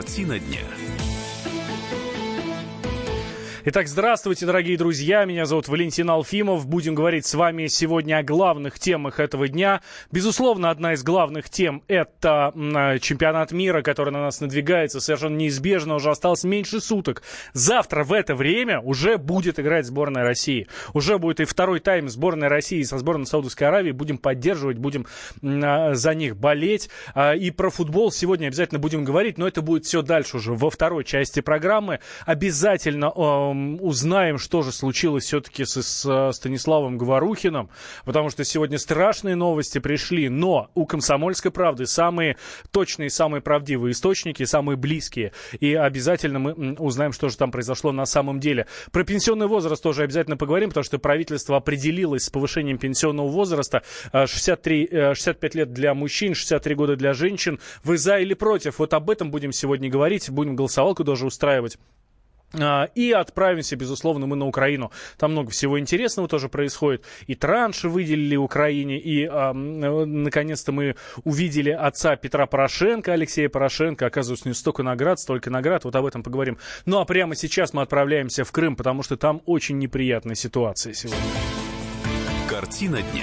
Картина дня. Итак, здравствуйте, дорогие друзья. Меня зовут Валентин Алфимов. Будем говорить с вами сегодня о главных темах этого дня. Безусловно, одна из главных тем — это чемпионат мира, который на нас надвигается совершенно неизбежно. Уже осталось меньше суток. Завтра в это время уже будет играть сборная России. Уже будет и второй тайм сборной России со сборной Саудовской Аравии. Будем поддерживать, будем за них болеть. И про футбол сегодня обязательно будем говорить, но это будет все дальше уже во второй части программы. Обязательно узнаем, что же случилось все-таки с Станиславом Говорухиным, потому что сегодня страшные новости пришли, но у «Комсомольской правды» самые точные, самые правдивые источники, самые близкие, и обязательно мы узнаем, что же там произошло на самом деле. Про пенсионный возраст тоже обязательно поговорим, потому что правительство определилось с повышением пенсионного возраста. 65 лет для мужчин, 63 года для женщин. Вы за или против? Вот об этом будем сегодня говорить, будем голосовалку даже устраивать. И отправимся, безусловно, мы на Украину. Там много всего интересного тоже происходит. И транши выделили Украине, и наконец-то мы увидели отца Петра Порошенко, Алексея Порошенко. Оказывается, у него столько наград, столько наград. Вот об этом поговорим. Ну а прямо сейчас мы отправляемся в Крым, потому что там очень неприятная ситуация сегодня. Картина дня.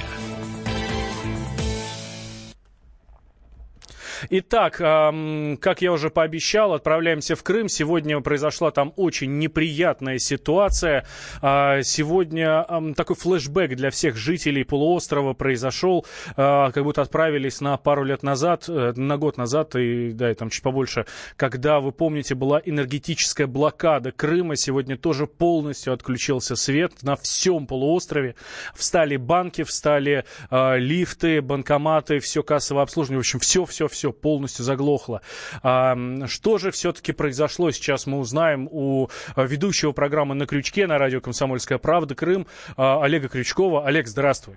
Итак, как я уже пообещал, отправляемся в Крым. Сегодня произошла там очень неприятная ситуация. Сегодня такой флешбэк для всех жителей полуострова произошел. Как будто отправились на пару лет назад, на год назад, и да, и там чуть побольше, когда, вы помните, была энергетическая блокада Крыма. Сегодня тоже полностью отключился свет на всем полуострове. Встали банки, встали лифты, банкоматы, все кассовое обслуживание. В общем, все полностью заглохло. Что же все-таки произошло, сейчас мы узнаем у ведущего программы «На крючке» на радио «Комсомольская правда» Крым Олега Крючкова. Олег, здравствуй.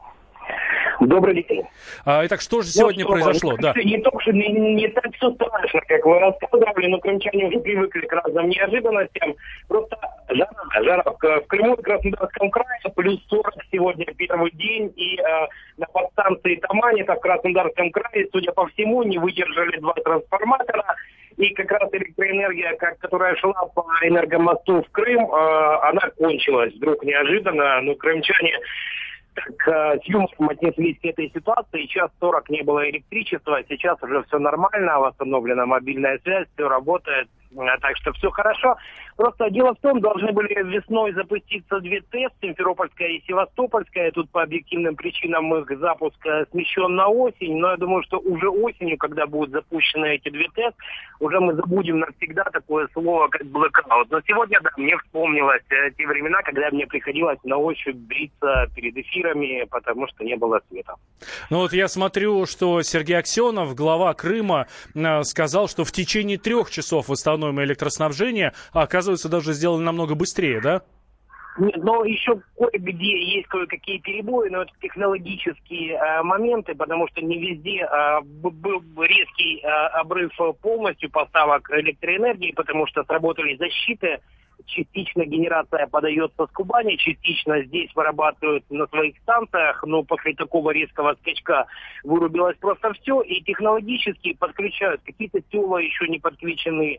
Добрый день. Итак, что же сегодня произошло? Да. Не так все страшно, как вы рассказывали, но крымчане уже привыкли к разным неожиданностям. Просто жара в Крыму и Краснодарском крае, плюс 40 сегодня первый день, и на подстанции Тамань, это в Краснодарском крае, судя по всему, не выдержали два трансформатора. И как раз электроэнергия, которая шла по энергомосту в Крым, она кончилась вдруг неожиданно, но крымчане так с юмором отнеслись к этой ситуации. Час 40 не было электричества, сейчас уже все нормально, восстановлена мобильная связь, все работает, так что все хорошо. Просто дело в том, должны были весной запуститься две ТЭС, Симферопольская и Севастопольская. Тут по объективным причинам их запуск смещен на осень, но я думаю, что уже осенью, когда будут запущены эти две ТЭС, уже мы забудем навсегда такое слово, как блэкаут. Но сегодня, да, мне вспомнилось те времена, когда мне приходилось на ощупь бриться перед эфирами, потому что не было света. Ну вот я смотрю, что Сергей Аксенов, глава Крыма, сказал, что в течение 3 часов восстановим электроснабжение, а оказывается, даже сделано намного быстрее, да? Нет, но еще кое-где есть кое-какие перебои, но это технологические моменты, потому что не везде был резкий обрыв полностью поставок электроэнергии, потому что сработали защиты. Частично генерация подается с Кубани, частично здесь вырабатывают на своих станциях, но после такого резкого скачка вырубилось просто все, и технологически подключают. Какие-то села еще не подключены,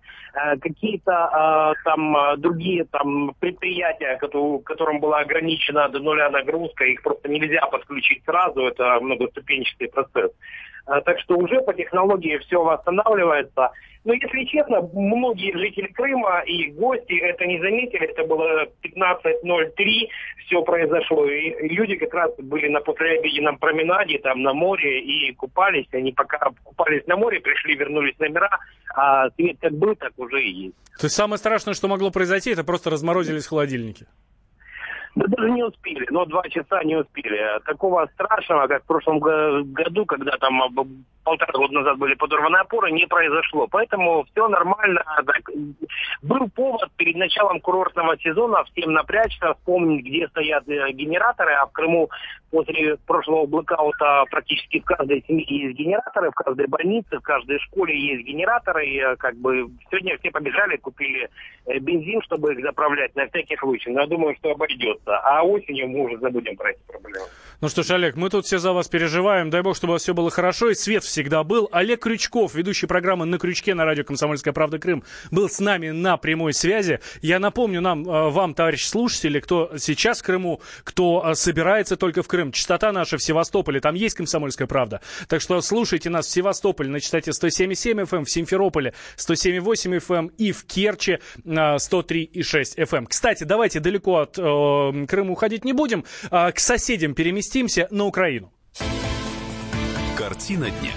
какие-то другие предприятия, которым была ограничена до нуля нагрузка, их просто нельзя подключить сразу, это многоступенчатый процесс. Так что уже по технологии все восстанавливается. Но, если честно, многие жители Крыма и гости это не заметили. Это было 15:03, все произошло. И люди как раз были на послеобеденном променаде, там на море, и купались. Они пока купались на море, пришли, вернулись в номера, а свет как был, так уже и есть. То есть самое страшное, что могло произойти, это просто разморозились холодильники? Да даже не успели, 2 часа не успели. Такого страшного, как в прошлом году, когда там 1,5 года назад были подорваны опоры, не произошло. Поэтому все нормально. Так, был повод перед началом курортного сезона всем напрячься, вспомнить, где стоят генераторы. А в Крыму после прошлого блэкаута практически в каждой семье есть генераторы, в каждой больнице, в каждой школе есть генераторы. И сегодня все побежали, купили бензин, чтобы их заправлять на всякий случай. Но я думаю, что обойдется. начнется, а осенью мы уже забудем про эти проблемы. Ну что ж, Олег, мы тут все за вас переживаем. Дай бог, чтобы все было хорошо и свет всегда был. Олег Крючков, ведущий программы «На крючке» на радио «Комсомольская правда. Крым», был с нами на прямой связи. Я напомню вам, товарищи слушатели, кто сейчас в Крыму, кто собирается только в Крым. Частота наша в Севастополе, там есть «Комсомольская правда». Так что слушайте нас в Севастополе на частоте 107,7 FM, в Симферополе 107,8 FM и в Керчи 103,6 FM. Кстати, давайте далеко от Крыма уходить не будем. К соседям переместимся на Украину. Картина дня.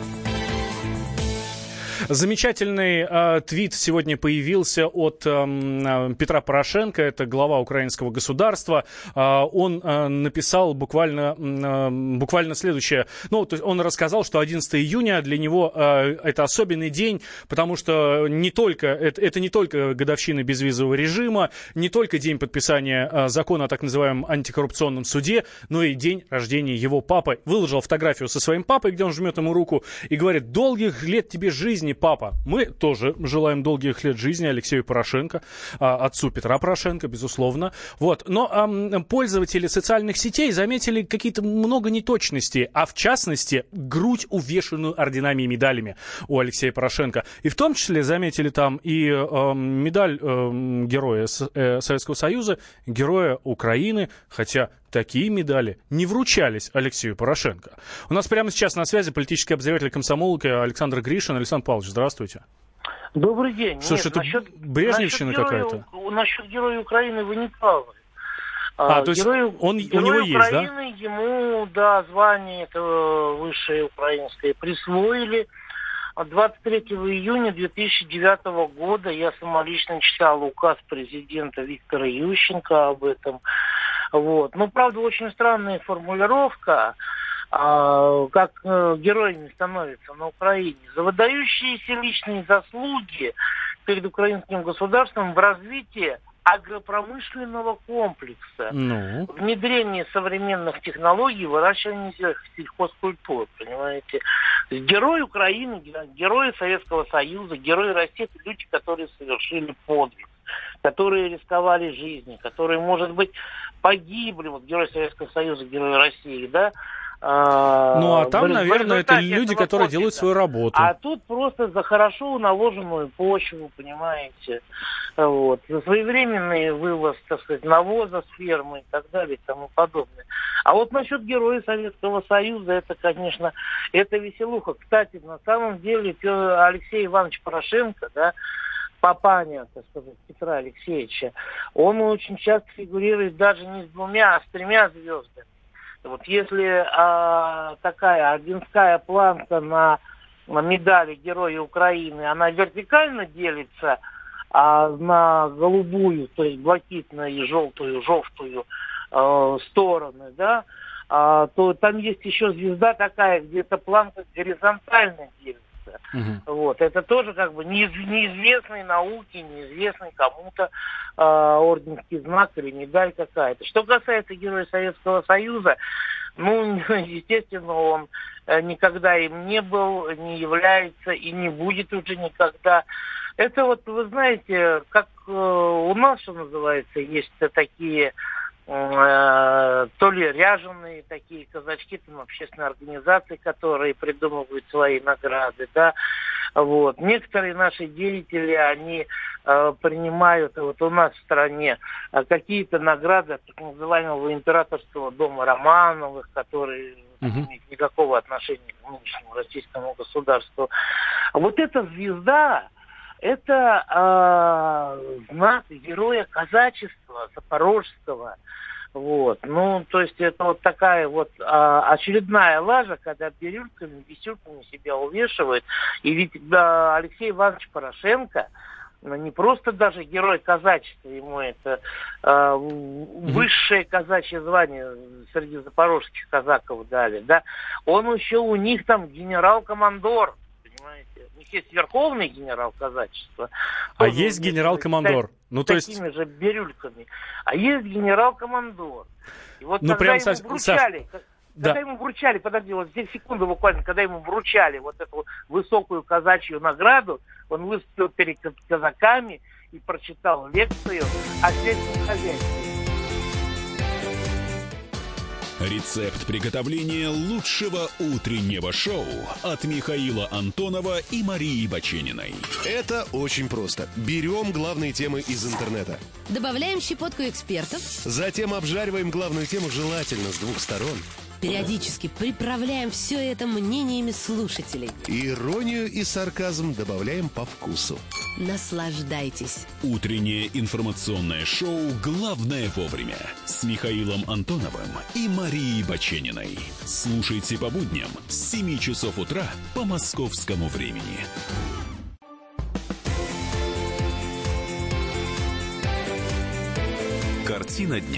Замечательный твит сегодня появился от Петра Порошенко, это глава украинского государства. Он написал буквально следующее. Ну, то есть он рассказал, что 11 июня для него это особенный день, потому что это не только годовщина безвизового режима, не только день подписания закона о так называемом антикоррупционном суде, но и день рождения его папы. Выложил фотографию со своим папой, где он жмет ему руку и говорит: «Долгих лет тебе жизни, папа». Мы тоже желаем долгих лет жизни Алексею Порошенко, отцу Петра Порошенко, безусловно. Вот. Но пользователи социальных сетей заметили какие-то много неточностей, а в частности грудь, увешанную орденами и медалями у Алексея Порошенко. И в том числе заметили там и медаль Героя Советского Союза, Героя Украины, хотя такие медали не вручались Алексею Порошенко. У нас прямо сейчас на связи политический обозреватель комсомолки Александр Гришин. Александр Павлович, здравствуйте. Добрый день. Что ж, это брежневщина какая-то? Насчет Героя Украины вы не правы. То есть у него есть, Украины, да? Ему, да, звание это высшее украинское присвоили. 23 июня 2009 года я самолично читал указ президента Виктора Ющенко об этом. Вот. Ну, правда, очень странная формулировка, как героями становятся на Украине. За выдающиеся личные заслуги перед украинским государством в развитии агропромышленного комплекса, внедрение современных технологий, выращивание сельхозкультур, понимаете. Герой Украины, герои Советского Союза, герои России — это люди, которые совершили подвиг, которые рисковали жизнью, которые, может быть, погибли, вот герой Советского Союза, герой России, да. Там, наверное, это люди, которые делают свою работу. А тут просто за хорошо наложенную почву, понимаете, вот, за своевременный вывоз, так сказать, навоза с фермы и так далее и тому подобное. А вот насчет героя Советского Союза, это, конечно, это веселуха. Кстати, на самом деле Алексей Иванович Порошенко, да, папаня, так сказать, Петра Алексеевича, он очень часто фигурирует даже не с 2, а с 3 звездами. Вот если такая орденская планка на медали Героя Украины, она вертикально делится, а на голубую, то есть блакитную и желтую стороны, да, то там есть еще звезда такая, где эта планка горизонтально делится. Вот. Это тоже как бы неизвестной науке, неизвестный кому-то орденский знак или медаль какая-то. Что касается Героя Советского Союза, естественно, он никогда им не был, не является и не будет уже никогда. Это вот, вы знаете, как у нас, что называется, есть такие то ли ряженые такие казачки, там общественные организации, которые придумывают свои награды, да, вот. Некоторые наши деятели, они принимают вот у нас в стране какие-то награды так называемого императорского дома Романовых, которые не имеют никакого отношения к нынешнему российскому государству. Вот эта звезда, это знак героя казачества запорожского. Вот. То есть это вот такая вот очередная лажа, когда бирюльками, висюльками себя увешивают. И ведь Алексей Иванович Порошенко не просто даже герой казачества, ему это высшее казачье звание среди запорожских казаков дали, да. Он еще у них там генерал-командор. У них есть верховный генерал казачества. А есть генерал-командор. Такими же бирюльками. А есть генерал-командор. И вот когда ему вручали, подожди, вот здесь секунду буквально, когда ему вручали вот эту высокую казачью награду, он выступил перед казаками и прочитал лекцию о сельском хозяйстве. Рецепт приготовления лучшего утреннего шоу от Михаила Антонова и Марии Бачениной. Это очень просто. Берем главные темы из интернета. Добавляем щепотку экспертов. Затем обжариваем главную тему желательно с двух сторон. Периодически приправляем все это мнениями слушателей. Иронию и сарказм добавляем по вкусу. Наслаждайтесь. Утреннее информационное шоу «Главное вовремя» с Михаилом Антоновым и Марией Бачениной. Слушайте по будням с 7 часов утра по московскому времени. Картина дня.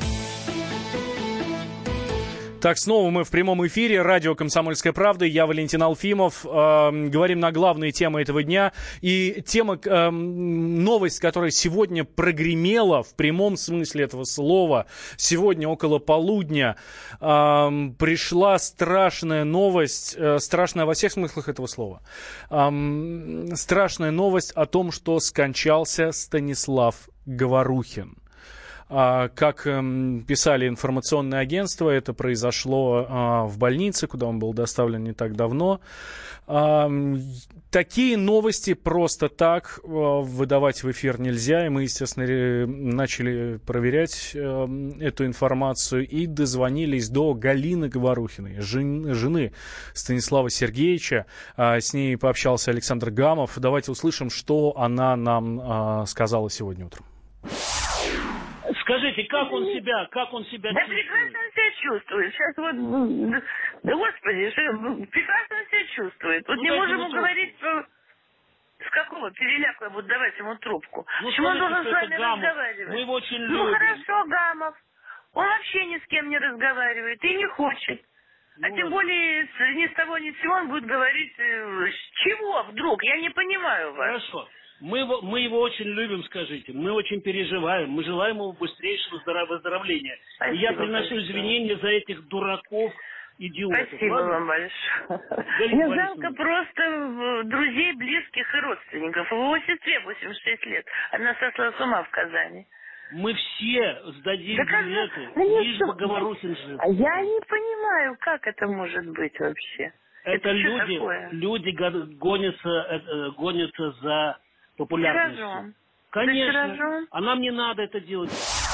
Так, снова мы в прямом эфире. Радио «Комсомольская правда». Я Валентин Алфимов. Говорим на главные темы этого дня. И тема, новость, которая сегодня прогремела в прямом смысле этого слова. Сегодня около полудня пришла страшная новость. Страшная во всех смыслах этого слова. Страшная новость о том, что скончался Станислав Говорухин. Как писали информационные агентства, это произошло в больнице, куда он был доставлен не так давно. Такие новости просто так выдавать в эфир нельзя, и мы, естественно, начали проверять эту информацию и дозвонились до Галины Говорухиной, жены Станислава Сергеевича. С ней пообщался Александр Гамов. Давайте услышим, что она нам сказала сегодня утром. Скажите, как он себя да чувствует? Да прекрасно он себя чувствует. Сейчас вот, да господи, прекрасно он себя чувствует. Вот не можем ему говорить, что с какого переляка будут давать ему трубку. Почему он должен с вами разговаривать? Мы его очень любим. Ну хорошо, Гамов. Он вообще ни с кем не разговаривает и не хочет. А тем более ни с того ни с сего он будет говорить, с чего вдруг? Я не понимаю вас. Хорошо. Мы его очень любим, скажите. Мы очень переживаем. Мы желаем ему быстрейшего выздоровления. Спасибо, и я приношу большое. извинения за этих дураков, идиотов. Спасибо вам большое. Мне жалко просто друзей, близких и родственников. Его сестре 86 лет. Она сошла с ума в Казани. Мы все сдадим билеты, лишь бы Говорухин жив. Я не понимаю, как это может быть вообще. Это люди гонятся за популярностью. Тиражом. Конечно. А нам не надо это делать.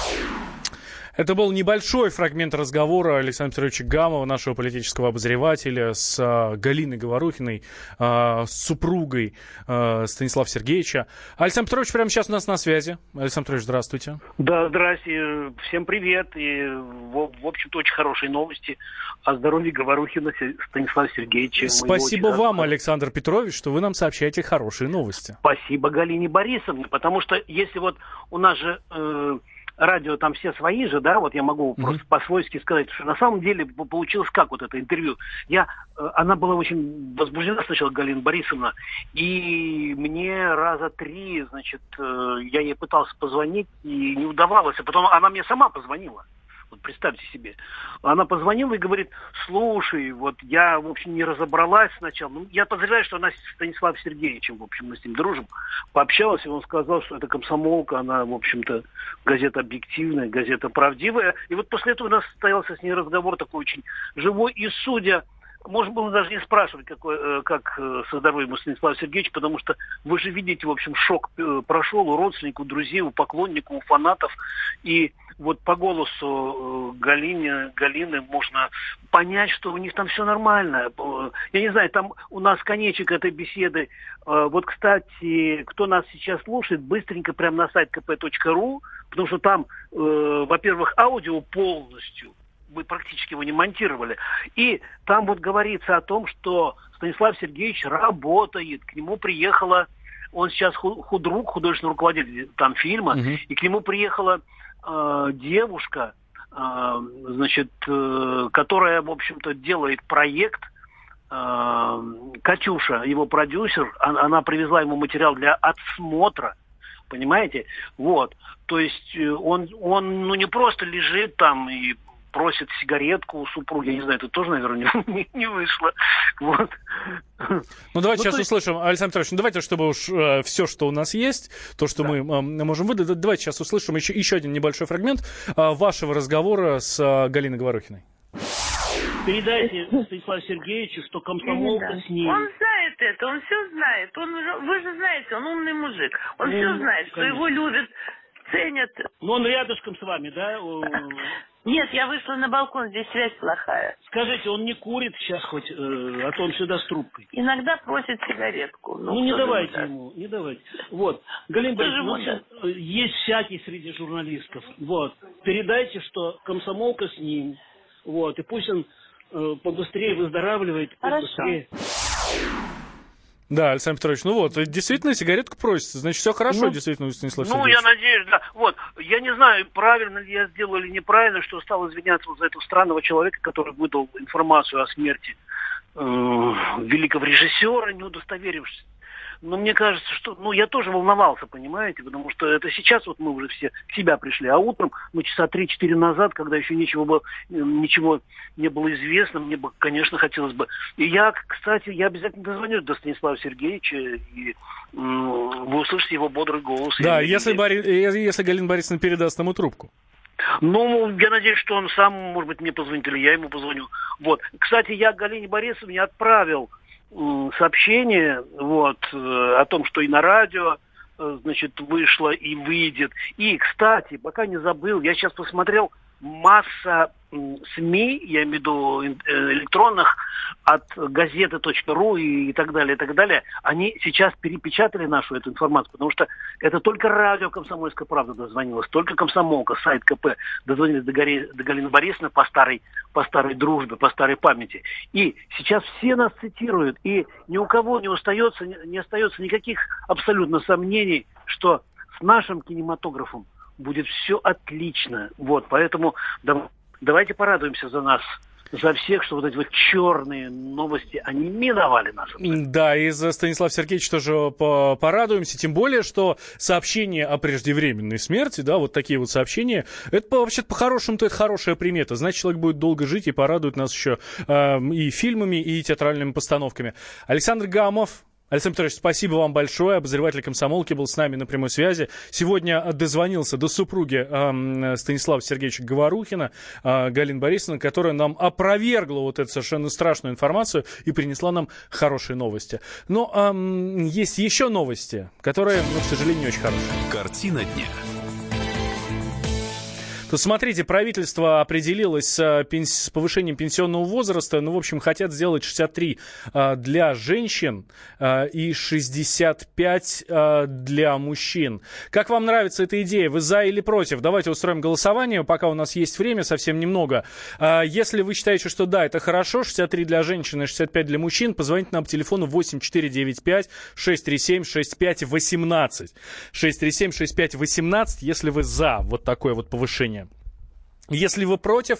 Это был небольшой фрагмент разговора Александра Петровича Гамова, нашего политического обозревателя, с Галиной Говорухиной, с супругой Станислава Сергеевича. Александр Петрович прямо сейчас у нас на связи. Александр Петрович, здравствуйте. Да, здрасте. Всем привет. И, в общем-то, очень хорошие новости о здоровье Говорухина Станислава Сергеевича. Спасибо вам, Александр Петрович, что вы нам сообщаете хорошие новости. Спасибо Галине Борисовне, потому что если вот у нас же... радио там все свои же, да, вот я могу просто по-свойски сказать, что на самом деле получилось как вот это интервью. Она была очень возбуждена сначала, Галина Борисовна, и мне раза 3, значит, я ей пытался позвонить, и не удавалось, а потом она мне сама позвонила. Вот представьте себе. Она позвонила и говорит: слушай, вот я, в общем, не разобралась сначала. Ну, я подозреваю, что она с Станиславом Сергеевичем, в общем, мы с ним дружим. Пообщалась, и он сказал, что это комсомолка, она, в общем-то, газета объективная, газета правдивая. И вот после этого у нас состоялся с ней разговор такой очень живой. И судя... Можно было даже не спрашивать, как со здоровьем у Станислава Сергеевича, потому что вы же видите, в общем, шок прошел у родственников, у друзей, у поклонников, у фанатов. И вот по голосу Галины можно понять, что у них там все нормально. Я не знаю, там у нас конечек этой беседы. Вот, кстати, кто нас сейчас слушает, быстренько прямо на сайт kp.ru, потому что там, во-первых, аудио полностью. Мы практически его не монтировали. И там вот говорится о том, что Станислав Сергеевич работает. К нему приехала, он сейчас худрук, художественный руководитель там фильма, и к нему приехала девушка, значит, которая, в общем-то, делает проект. Катюша, его продюсер, она привезла ему материал для отсмотра. Понимаете? Вот. То есть он ну, не просто лежит там и просит сигаретку у супруги, я не знаю, это тоже, наверное, не вышло. Вот. Ну, давайте сейчас услышим, Александр Петрович, давайте, чтобы уж все, что у нас есть, то, что мы можем выдать, давайте сейчас услышим еще один небольшой фрагмент вашего разговора с Галиной Говорухиной. Передайте Станиславу Сергеевичу, что комсомолка с ним. Он знает это, он все знает. Вы же знаете, он умный мужик. Он все знает, что его любят, ценят. Но он рядышком с вами, да? Нет, я вышла на балкон, здесь связь плохая. Скажите, он не курит сейчас хоть, а то он сюда с трубкой? Иногда просит сигаретку. Не давайте ему, не давайте. Вот, Галина Борисовна, есть всякий среди журналистов. Вот, передайте, что комсомолка с ним. Вот, и пусть он побыстрее выздоравливает. Побыстрее. Да, Александр Петрович, ну вот, действительно сигаретку просится, значит, все хорошо, действительно, у Станислава Сергеевича. Я надеюсь, да. Вот, я не знаю, правильно ли я сделал или неправильно, что стал извиняться за этого странного человека, который выдал информацию о смерти великого режиссера, не удостоверившись. Но мне кажется, что... я тоже волновался, понимаете, потому что это сейчас вот мы уже все в себя пришли, а утром, часа 3-4 назад, когда еще ничего не было известно, мне бы, конечно, хотелось бы... И я обязательно дозвонюсь до Станислава Сергеевича, и вы услышите его бодрый голос. Да, если Галина Борисовна передаст ему трубку. Я надеюсь, что он сам, может быть, мне позвонит, или я ему позвоню. Вот. Кстати, я Галине Борисовне отправил сообщение о том, что и на радио вышло и выйдет. И, кстати, пока не забыл, я сейчас посмотрел, масса СМИ, я имею в виду электронных, от газеты.ру и так далее, они сейчас перепечатали нашу эту информацию, потому что это только радио «Комсомольская правда» дозвонилась, только комсомолка, сайт КП дозвонились до Галины Борисовны по старой дружбе, по старой памяти. И сейчас все нас цитируют, и ни у кого не остается никаких абсолютно сомнений, что с нашим кинематографом будет все отлично. Вот, поэтому давайте порадуемся за нас, за всех, что вот эти черные новости, они миновали нас. Да, и за Станислава Сергеевича тоже порадуемся, тем более, что сообщение о преждевременной смерти, да, вот такие вот сообщения, это вообще-то по-хорошему-то это хорошая примета. Значит, человек будет долго жить и порадует нас еще и фильмами, и театральными постановками. Александр Гамов. Александр Петрович, спасибо вам большое. Обозреватель «Комсомолки» был с нами на прямой связи. Сегодня дозвонился до супруги Станислава Сергеевича Говорухина, Галины Борисовны, которая нам опровергла вот эту совершенно страшную информацию и принесла нам хорошие новости. Но есть еще новости, которые, к сожалению, не очень хорошие. Картина дня. То смотрите, правительство определилось с повышением пенсионного возраста. В общем, хотят сделать 63 для женщин и 65 для мужчин. Как вам нравится эта идея? Вы за или против? Давайте устроим голосование, пока у нас есть время, совсем немного. Если вы считаете, что да, это хорошо, 63 для женщин и 65 для мужчин, позвоните нам по телефону 8495-637-6518. 637-6518, если вы за вот такое вот повышение. Если вы против,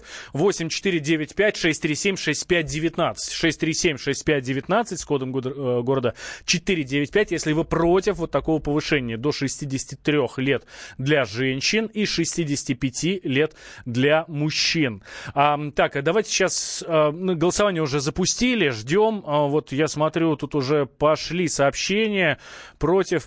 8495-637-6519. 637-6519 с кодом города 495. Если вы против вот такого повышения до 63 лет для женщин и 65 лет для мужчин. Так, давайте сейчас голосование уже запустили, ждем. Вот я смотрю, тут уже пошли сообщения. Против.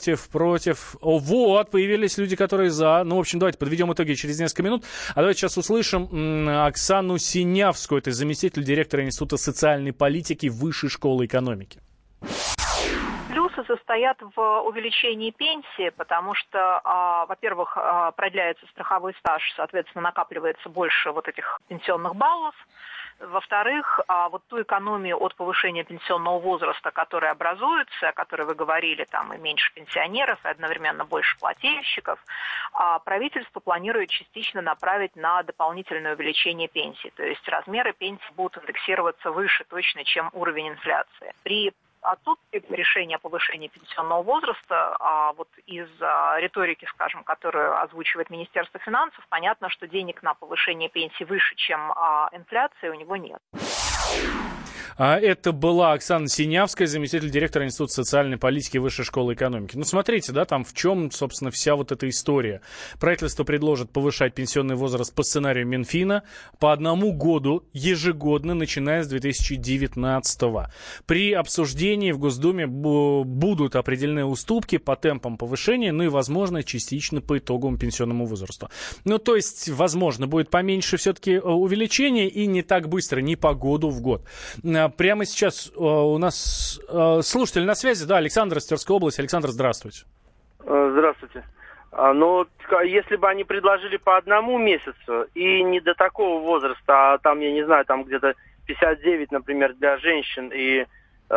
Вот, появились люди, которые за. В общем, давайте подведем итоги через несколько минут. Давайте сейчас услышим Оксану Синявскую, это заместитель директора Института социальной политики Высшей школы экономики. Плюсы состоят в увеличении пенсии, потому что, во-первых, продляется страховой стаж, соответственно, накапливается больше вот этих пенсионных баллов. Во-вторых, вот ту экономию от повышения пенсионного возраста, которая образуется, о которой вы говорили, там и меньше пенсионеров, и одновременно больше плательщиков, правительство планирует частично направить на дополнительное увеличение пенсий. То есть размеры пенсий будут индексироваться выше точно, чем уровень инфляции. При отсутствие решения о повышении пенсионного возраста, вот из риторики, скажем, которую озвучивает Министерство финансов, понятно, что денег на повышение пенсии выше, чем инфляция, у него нет. Это была Оксана Синявская, заместитель директора Института социальной политики Высшей школы экономики. Ну, смотрите, да, там в чем, собственно, вся вот эта история. Правительство предложит повышать пенсионный возраст по сценарию Минфина по 1 году ежегодно, начиная с 2019-го. При обсуждении в Госдуме будут определены уступки по темпам повышения, ну и, возможно, частично по итоговому пенсионному возрасту. Ну, то есть, возможно, будет поменьше все-таки увеличение и не так быстро, не по году в год. Прямо сейчас у нас слушатель на связи, да, Александр из Тверской области. Александр, здравствуйте. Здравствуйте. Ну, если бы они предложили по 1 месяцу и не до такого возраста, а там, я не знаю, там где-то 59, например, для женщин и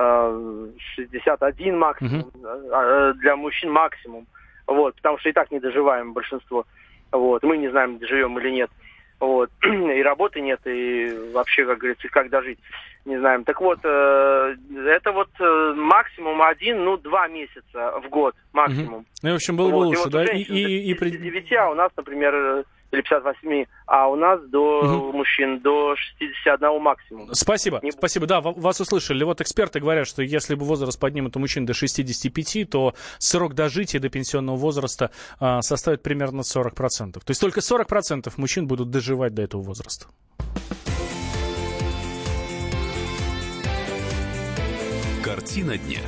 61 максимум, для мужчин максимум, вот, потому что и так не доживаем большинство, вот, мы не знаем, доживем или нет, вот, и работы нет, и вообще, как говорится, как дожить, не знаем. Так вот, это вот максимум 2 месяца в год, максимум. Ну, в общем, было бы лучше, вот да? И 59, а у нас, например, или 58, а у нас до мужчин до 61 максимум. Спасибо, спасибо. Да, вас услышали. Вот эксперты говорят, что если бы возраст поднимут у мужчин до 65, то срок дожития до пенсионного возраста составит примерно 40%. То есть только 40% мужчин будут доживать до этого возраста. Картина дня.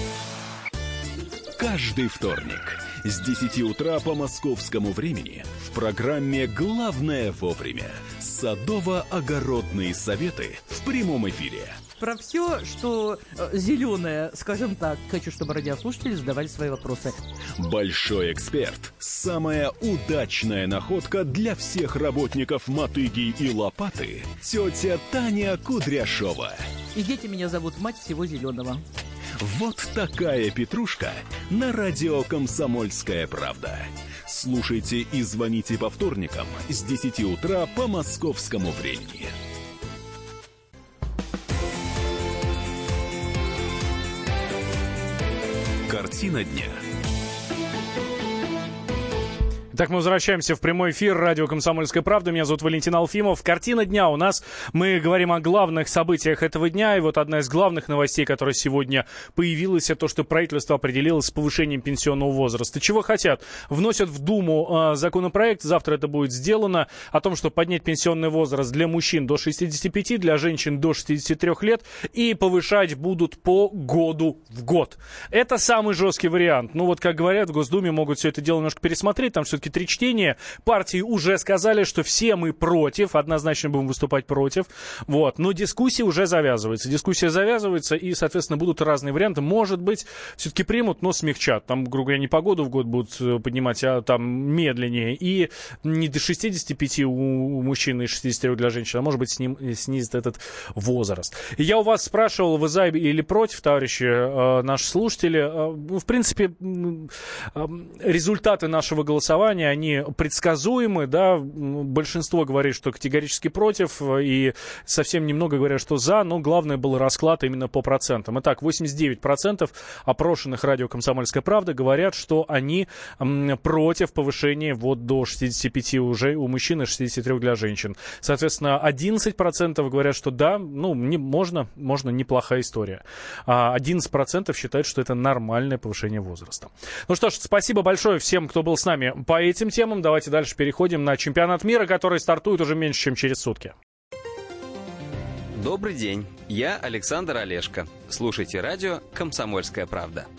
Каждый вторник с 10 утра по московскому времени в программе «Главное вовремя» садово-огородные советы в прямом эфире. Про все, что зеленое, скажем так, хочу, чтобы радиослушатели задавали свои вопросы. Большой эксперт. Самая удачная находка для всех работников мотыги и лопаты. Тетя Таня Кудряшова. И дети меня зовут мать всего зеленого. Вот такая петрушка на радио «Комсомольская правда». Слушайте и звоните по вторникам с 10 утра по московскому времени. Картина дня. Так, мы возвращаемся в прямой эфир радио «Комсомольская правда». Меня зовут Валентин Алфимов. Картина дня у нас. Мы говорим о главных событиях этого дня. И вот одна из главных новостей, которая сегодня появилась, это то, что правительство определилось с повышением пенсионного возраста. Чего хотят? Вносят в Думу законопроект, завтра это будет сделано, о том, что поднять пенсионный возраст для мужчин до 65, для женщин до 63 лет. И повышать будут по году в год. Это самый жесткий вариант. Ну вот, как говорят, в Госдуме могут все это дело немножко пересмотреть. Там все-таки 3 чтения. Партии уже сказали, что все мы против, однозначно будем выступать против. Вот. Но дискуссия уже завязывается. Дискуссия завязывается, и, соответственно, будут разные варианты. Может быть, все-таки примут, но смягчат. Там, грубо говоря, не по году в год будут поднимать, а там медленнее. И не до 65 у мужчин и 63 для женщин, а может быть, снизит этот возраст. И я у вас спрашивал, вы за или против, товарищи, наши слушатели. В принципе, результаты нашего голосования, они предсказуемы, да, большинство говорит, что категорически против, и совсем немного говорят, что за, но главное был расклад именно по процентам. Итак, 89% опрошенных радио «Комсомольская правда» говорят, что они против повышения вот до 65 уже у мужчин и 63 для женщин. Соответственно, 11% говорят, что да, ну, можно, неплохая история. 11% считают, что это нормальное повышение возраста. Ну что ж, спасибо большое всем, кто был с нами по этим темам. Давайте дальше переходим на чемпионат мира, который стартует уже меньше, чем через сутки. Добрый день, я Александр Олешко. Слушайте радио «Комсомольская правда».